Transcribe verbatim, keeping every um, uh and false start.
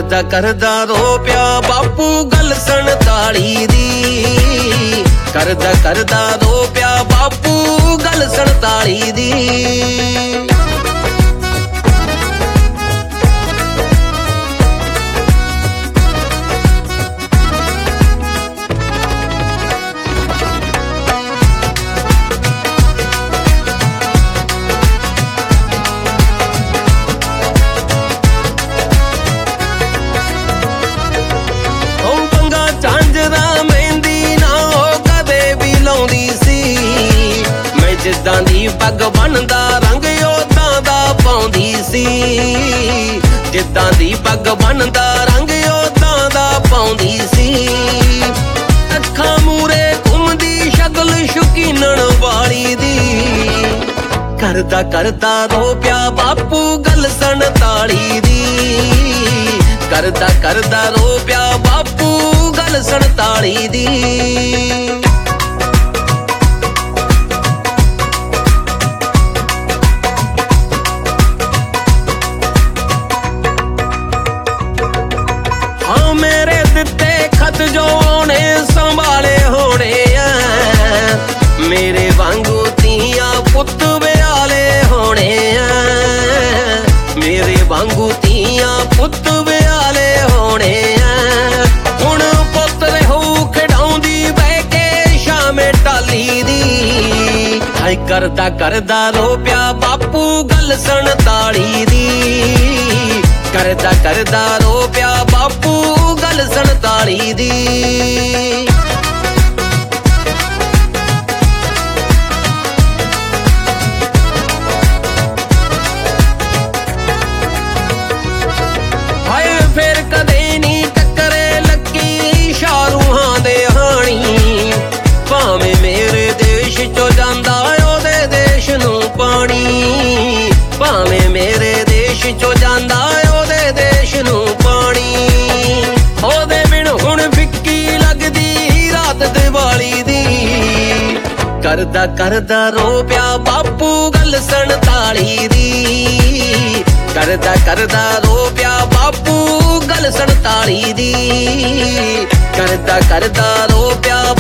करदा करदा रो पिया बापू गल संताली दी। करदा करदा रो पिया बापू गल संताली दी। जिद्दां दी पग बनदा रंग ओदां दा पाउंदी सी। जिद्दां दी पग बनदा रंग ओदां दा पाउंदी सी। अखां मूरे घुमदी शक्ल शौकीनण वाली दी। करदा करदा रो पिया बापू गल संताली दी। करदा करदा रो पिया बापू गल संताली दी। मेरे दिते खत जो ने संभाले होने हैं। मेरे वांगू तियां पुत ब्याले होने हैं। मेरे वांगू तियां पुत ब्याले होने हैं। हुण पुत्र हो खिडाउंदी बह के शामे टाली दी। हाय करदा करदा रो पिया बापू गल संताली दी। करदा करदा रो पिया बापू गल संताली दी। हाय फिर कदे नी टक्करे लगी शाहरुहां दे हाणी। भावें मेरे देश चो जांदा ओदे देश नूं पानी। भावें मेरे देश चो जांदा ओदे देश नूं पानी। ओदे बिन हुण फिक्की लगदी रात दिवाली दी। करदा करदा रो पिया बापू गल संताली दी। करदा करदा रो पिया बापू गल संताली दी। करदा करदा रो पिया